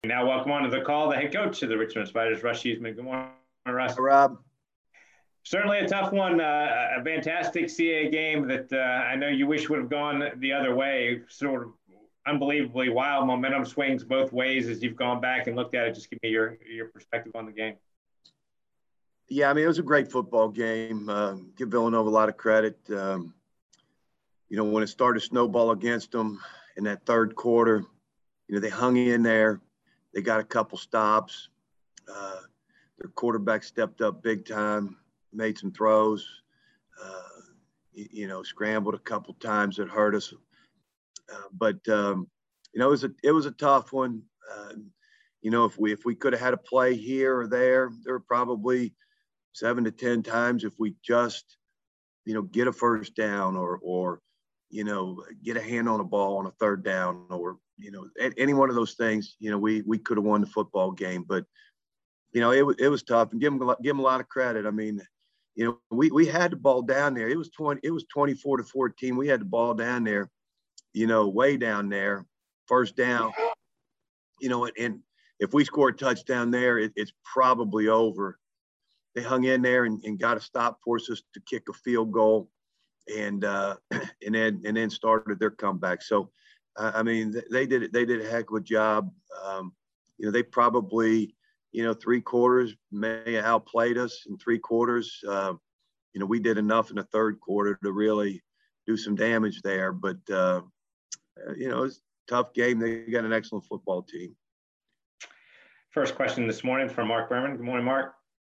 Now, welcome on to the call, the head coach of the Richmond Spiders, Russ Huesman. Good morning, Russ. Hi, Rob. Certainly a tough one, a fantastic CA game that I know you wish would have gone the other way. Sort of unbelievably wild momentum swings both ways as you've gone back and looked at it. Just give me your perspective on the game. Yeah, I mean, it was a great football game. Give Villanova a lot of credit. When it started to snowball against them in that third quarter, they hung in there. They got a couple stops. Their quarterback stepped up big time, made some throws, scrambled a couple times that hurt us. But it was a tough one. If we could have had a play here or there were probably 7 to 10 times if we just, get a first down or get a hand on a ball on a third down or, any one of those things, we could have won the football game. But, it was tough, and give them a lot of credit. I mean, we had the ball down there. It was 24-14. We had the ball down there, way down there, first down, and if we score a touchdown there, it's probably over. They hung in there and got a stop, forced us to kick a field goal, and then started their comeback. So, I mean, they did a heck of a job. They probably, 3 quarters may have outplayed us in 3 quarters. We did enough in the third quarter to really do some damage there. But, it's a tough game. They got an excellent football team. First question this morning from Mark Berman. Good morning, Mark.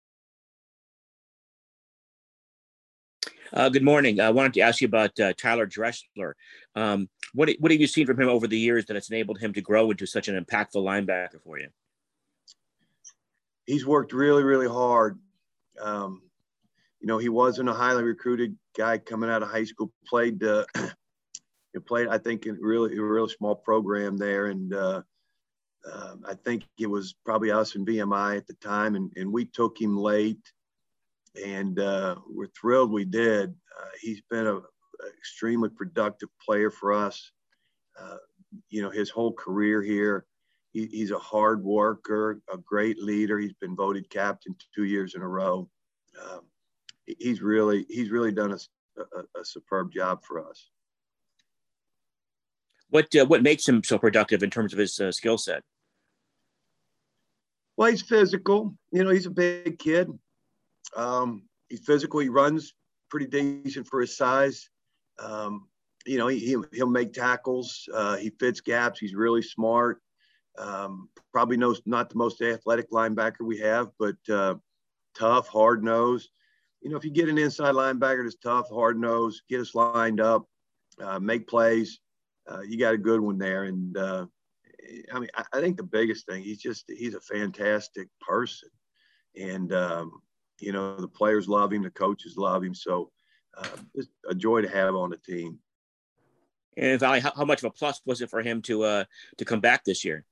Good morning. I wanted to ask you about Tyler Dressler. What have you seen from him over the years that has enabled him to grow into such an impactful linebacker for you? He's worked really, really hard. He wasn't a highly recruited guy coming out of high school. Played, I think, in a really small program there, and I think it was probably us and VMI at the time, and we took him late. And we're thrilled we did. He's been an extremely productive player for us. His whole career here, he's a hard worker, a great leader. He's been voted captain 2 years in a row. He's really done a superb job for us. What makes him so productive in terms of his skill set? Well, he's physical. He's a big kid. He's physical. He runs pretty decent for his size. He'll make tackles. He fits gaps. He's really smart. Probably not the most athletic linebacker we have, but tough, hard-nosed. If you get an inside linebacker that's tough, hard-nosed, get us lined up, make plays, you got a good one there. And, I think the biggest thing, he's a fantastic person. And, the players love him, the coaches love him. So it's a joy to have on the team. And Valley, how much of a plus was it for him to come back this year?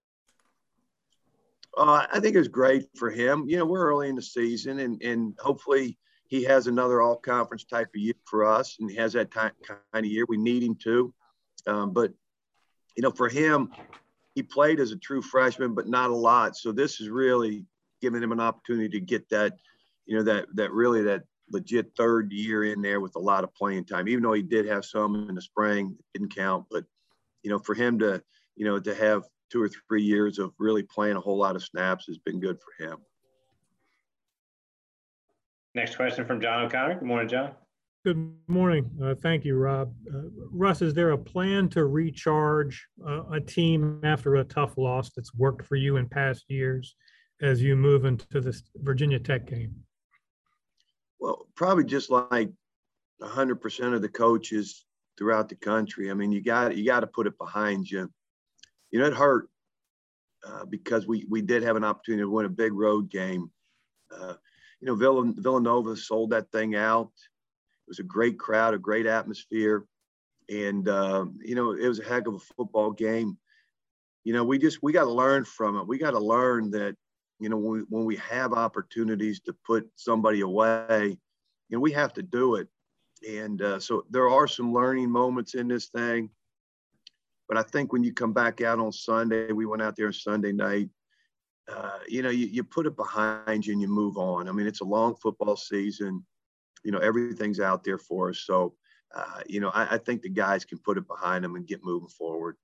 I think it was great for him. We're early in the season, and hopefully he has another all-conference type of year for us, and he has that kind of year. We need him to. But, for him, he played as a true freshman, but not a lot. So this is really giving him an opportunity to get that, that legit third year in there with a lot of playing time, even though he did have some in the spring, it didn't count. But, for him to have 2 or 3 years of really playing a whole lot of snaps has been good for him. Next question from John O'Connor. Good morning, John. Good morning. Thank you, Rob. Russ, is there a plan to recharge a team after a tough loss that's worked for you in past years as you move into this Virginia Tech game? Well, probably just like 100% of the coaches throughout the country. I mean, you got to put it behind you. It hurt because we did have an opportunity to win a big road game. Villanova sold that thing out. It was a great crowd, a great atmosphere. And, it was a heck of a football game. We got to learn from it. We got to learn that, when we have opportunities to put somebody away, we have to do it. And so there are some learning moments in this thing. But I think when you come back out on Sunday, we went out there on Sunday night, you put it behind you and you move on. I mean, it's a long football season. Everything's out there for us. So, I think the guys can put it behind them and get moving forward.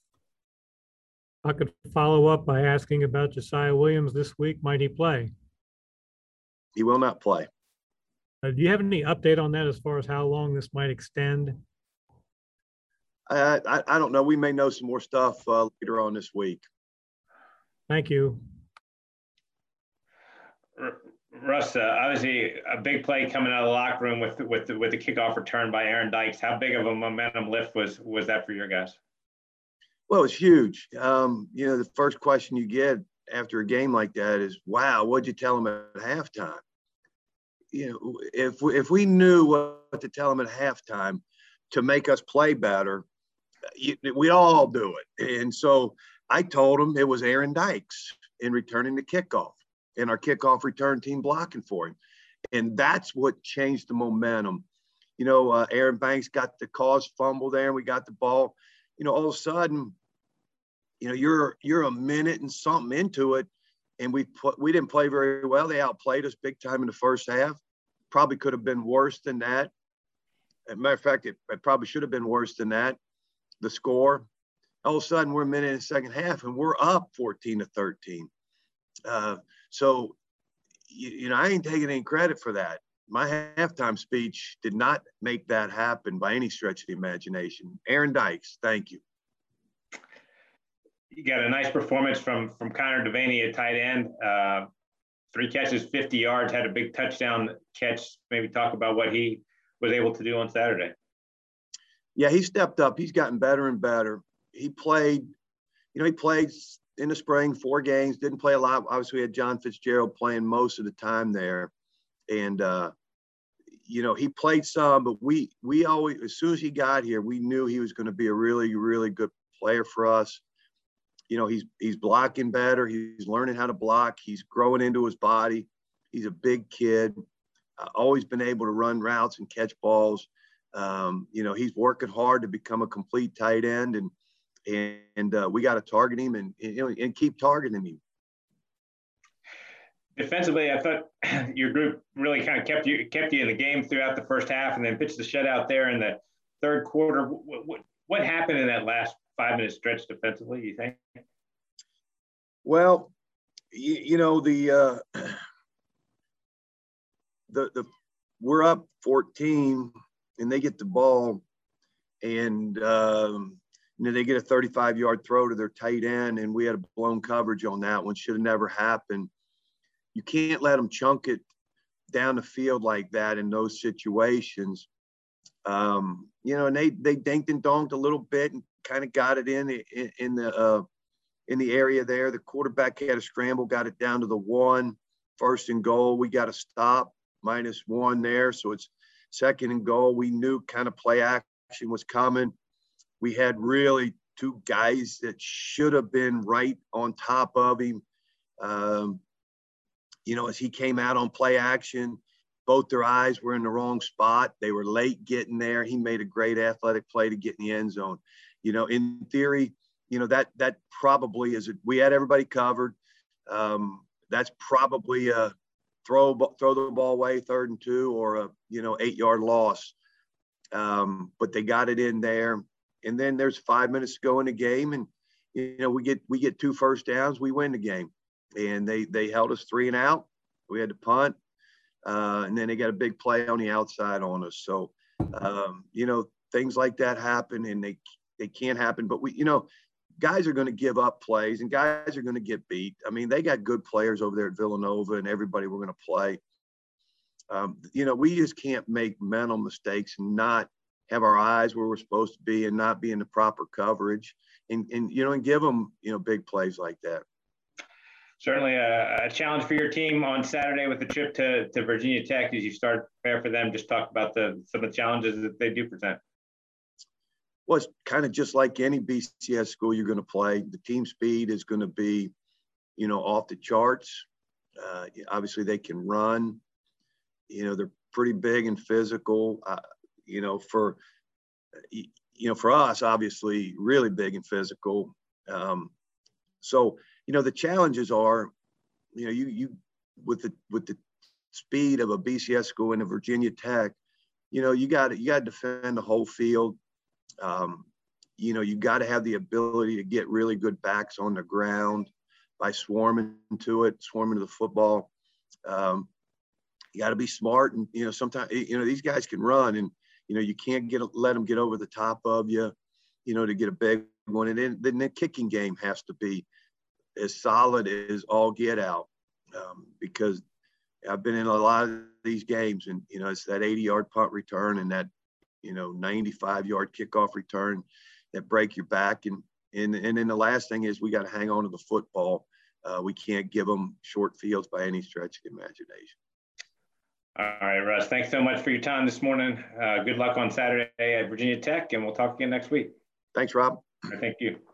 I could follow up by asking about Josiah Williams this week. Might he play? He will not play. Do you have any update on that as far as how long this might extend? I don't know. We may know some more stuff later on this week. Thank you. Russ, obviously a big play coming out of the locker room with the kickoff return by Aaron Dykes. How big of a momentum lift was that for your guys? Well, it's huge. The first question you get after a game like that is, "Wow, what'd you tell them at halftime?" If we knew what to tell them at halftime to make us play better, we'd all do it. And so I told them it was Aaron Dykes in returning the kickoff and our kickoff return team blocking for him. And that's what changed the momentum. Aaron Banks got the cause fumble there and we got the ball. All of a sudden, you're a minute and something into it, and we didn't play very well. They outplayed us big time in the first half. Probably could have been worse than that. As a matter of fact, it probably should have been worse than that. The score. All of a sudden, we're a minute in the second half, and we're up 14-13. So, I ain't taking any credit for that. My halftime speech did not make that happen by any stretch of the imagination. Aaron Dykes, thank you. You got a nice performance from Connor Devaney at tight end. 3 catches, 50 yards, had a big touchdown catch. Maybe talk about what he was able to do on Saturday. Yeah, he stepped up. He's gotten better and better. He played in the spring, 4 games, didn't play a lot. Obviously, we had John Fitzgerald playing most of the time there. And, he played some, but we always, as soon as he got here, we knew he was going to be a really, really good player for us. He's blocking better. He's learning how to block. He's growing into his body. He's a big kid. Always been able to run routes and catch balls. He's working hard to become a complete tight end, and we got to target him and keep targeting him. Defensively, I thought your group really kind of kept you in the game throughout the first half, and then pitched the shutout there in the third quarter. What happened in that last 5-minute stretch defensively, you think? Well, we're up 14 and they get the ball, and they get a 35-yard throw to their tight end, and we had a blown coverage on that one. Should have never happened. You can't let them chunk it down the field like that in those situations. And they dinked and donked a little bit and kind of got it in the area there. The quarterback had a scramble, got it down to the 1, 1st and goal. We got to stop, -1 there. So it's 2nd and goal. We knew kind of play action was coming. We had really 2 guys that should have been right on top of him. As he came out on play action, both their eyes were in the wrong spot. They were late getting there. He made a great athletic play to get in the end zone. In theory, that probably is we had everybody covered. That's probably a throw the ball away, 3rd and 2, or a 8-yard loss. But they got it in there. And then there's 5 minutes to go in the game, and we get 2 first downs, we win the game. And they held us 3 and out. We had to punt, and then they got a big play on the outside on us. So things like that happen, and they can't happen. But guys are going to give up plays, and guys are going to get beat. I mean, they got good players over there at Villanova, and everybody we're going to play. We just can't make mental mistakes and not have our eyes where we're supposed to be and not be in the proper coverage, and give them big plays like that. Certainly a challenge for your team on Saturday with the trip to Virginia Tech as you start to prepare for them. Just talk about some of the challenges that they do present. Well, it's kind of just like any BCS school you're going to play. The team speed is going to be, off the charts. Obviously, they can run. They're pretty big and physical. for us, obviously, really big and physical. So, the challenges are, you with the speed of a BCS school and a Virginia Tech, you got to defend the whole field. You got to have the ability to get really good backs on the ground by swarming to the football. You got to be smart, and sometimes these guys can run, and you can't let them get over the top of you, to get a big one. And then the kicking game has to be as solid as all get out, because I've been in a lot of these games, and it's that 80-yard punt return and that 95-yard kickoff return that break your back. And then the last thing is we got to hang on to the football. We can't give them short fields by any stretch of the imagination. All right, Russ, thanks so much for your time this morning. Good luck on Saturday at Virginia Tech, and we'll talk again next week. Thanks, Rob. Thank you.